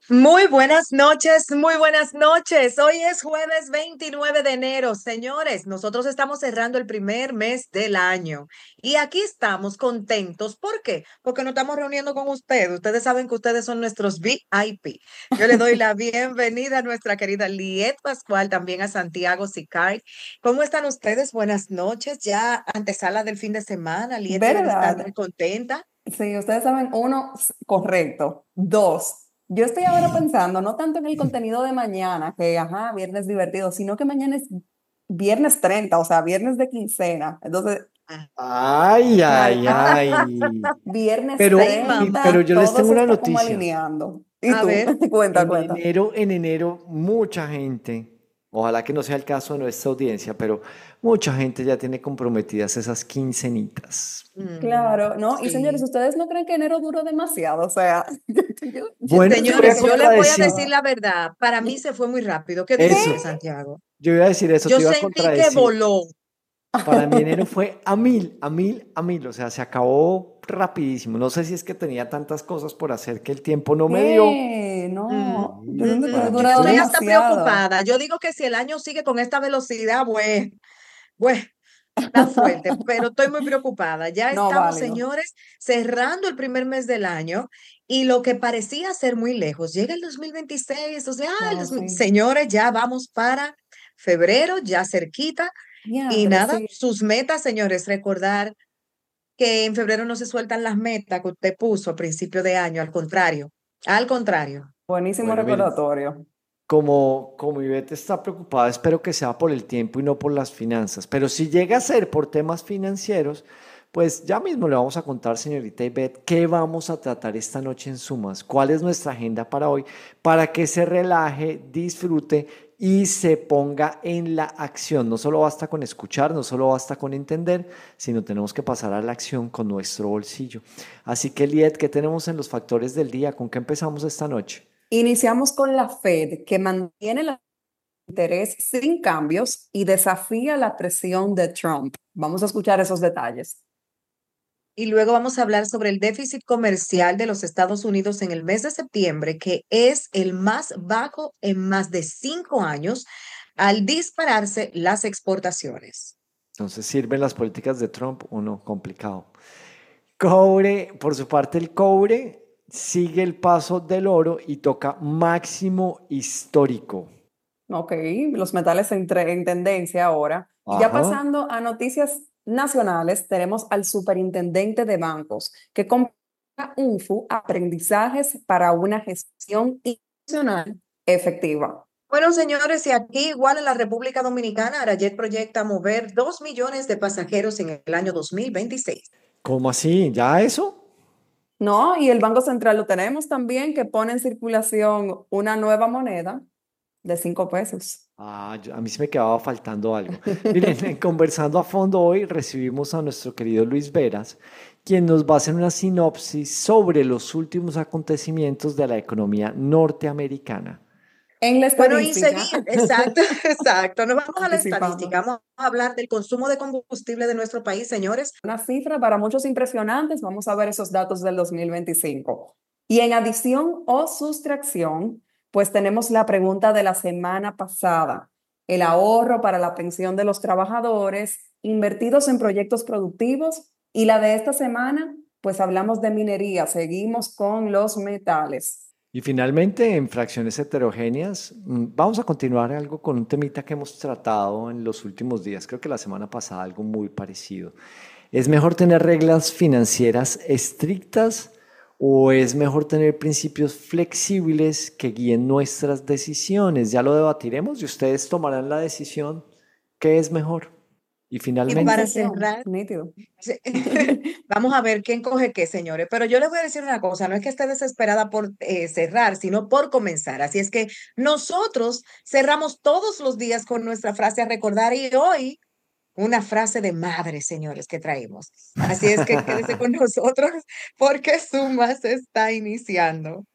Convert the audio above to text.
Muy buenas noches, muy buenas noches. Hoy es jueves 29 de enero. Señores, nosotros estamos cerrando el primer mes del año y aquí estamos contentos. ¿Por qué? Porque nos estamos reuniendo con ustedes. Ustedes saben que ustedes son nuestros VIP. Yo le doy la bienvenida a nuestra querida Liet Pascual, también a Santiago Sicard. ¿Cómo están ustedes? Buenas noches. Ya antesala del fin de semana. Liet debe de estar muy ¿Verdad? contenta. Sí, ustedes saben, uno, correcto. Dos, yo estoy ahora pensando no tanto en el contenido de mañana, que, ajá, viernes divertido, sino que mañana es viernes 30, o sea, viernes de quincena. Entonces, Ah, Ay, mal, ay, ay. viernes ay, Pero treinta, mamá. yo les todo tengo se una está como noticia. alineando. ¿Y A tú? ver. Cuenta, cuenta. En enero, mucha gente, ojalá que no sea el caso de nuestra audiencia, pero mucha gente ya tiene comprometidas esas quincenitas. Claro, ¿no? Y señores, Sí. ¿ustedes no creen que enero duró demasiado? O sea, Bueno, yo yo voy me a Señores, yo quedé les voy a contradecir decir pensando, la verdad. Para mí se fue muy rápido. ¿Qué dice usted, eso. ¿qué? Santiago? Yo iba a decir eso, Yo te iba a sentí que contradecir. voló. Para mí enero fue a mil, a mil, a mil. O sea, se acabó rapidísimo. No sé si es que tenía tantas cosas por hacer que el tiempo no me dio. ¿Qué? Mm, No, yo siento que ha Para mí Yo durado estoy fue. hasta demasiado. preocupada. Yo digo que si el año sigue con esta velocidad, pues, está fuerte, pero estoy muy preocupada. Ya No, estamos, válido. señores, cerrando el primer mes del año y lo que parecía ser muy lejos, llega el 2026. O sea, No, sí. señores, ya vamos para febrero, ya cerquita. Y Diantre, nada, sí. sus metas, señores, recordar que en febrero no se sueltan las metas que usted puso a principio de año, al contrario, al contrario. Buenísimo Bueno, miren, recordatorio. como Ivette está preocupada, espero que sea por el tiempo y no por las finanzas. Pero si llega a ser por temas financieros, pues ya mismo le vamos a contar, señorita Ivette, qué vamos a tratar esta noche en Sumas, cuál es nuestra agenda para hoy, para que se relaje, disfrute y se ponga en la acción. No solo basta con escuchar, no solo basta con entender, sino tenemos que pasar a la acción con nuestro bolsillo. Así que, Liet, ¿qué tenemos en los factores del día? ¿Con qué empezamos esta noche? Iniciamos con la Fed, que mantiene el interés sin cambios y desafía la presión de Trump. Vamos a escuchar esos detalles. Y luego vamos a hablar sobre el déficit comercial de los Estados Unidos en el mes de septiembre, que es el más bajo en más de 5 años, al dispararse las exportaciones. Entonces, ¿sirven las políticas de Trump o no? Complicado. Cobre, por su parte, el cobre sigue el paso del oro y toca máximo histórico. Ok, los metales en tendencia ahora. Y ya Ajá. pasando a noticias nacionales, tenemos al superintendente de bancos, que compra UNFU, aprendizajes para una gestión institucional efectiva. Bueno, señores, y aquí igual en la República Dominicana, Arayet proyecta mover 2 millones de pasajeros en el año 2026. ¿Cómo así? ¿Ya eso? No, y el Banco Central lo tenemos también, que pone en circulación una nueva moneda de 5 pesos. Ah, a mí se me quedaba faltando algo. Miren, conversando a fondo hoy recibimos a nuestro querido Luis Veras, quien nos va a hacer una sinopsis sobre los últimos acontecimientos de la economía norteamericana. En la Bueno, y estadística, seguir, exacto, exacto. Nos vamos a la anticipando. estadística, vamos a hablar del consumo de combustible de nuestro país, señores. Una cifra para muchos impresionantes. Vamos a ver esos datos del 2025. Y en adición o sustracción, pues tenemos la pregunta de la semana pasada. El ahorro para la pensión de los trabajadores invertidos en proyectos productivos. Y la de esta semana, pues hablamos de minería. Seguimos con los metales. Y finalmente, en fracciones heterogéneas, vamos a continuar algo con un temita que hemos tratado en los últimos días, creo que la semana pasada algo muy parecido. ¿Es mejor tener reglas financieras estrictas o es mejor tener principios flexibles que guíen nuestras decisiones? Ya lo debatiremos y ustedes tomarán la decisión qué es mejor. Y Y En para finalmente, sesión, cerrar, nítido. se- vamos a ver quién coge qué, señores. Pero yo les voy a decir una cosa, no es que esté desesperada por cerrar, sino por comenzar. Así es que nosotros cerramos todos los días con nuestra frase a recordar y hoy una frase de madre, señores, que traemos. Así es que quédese con nosotros porque Suma se está iniciando.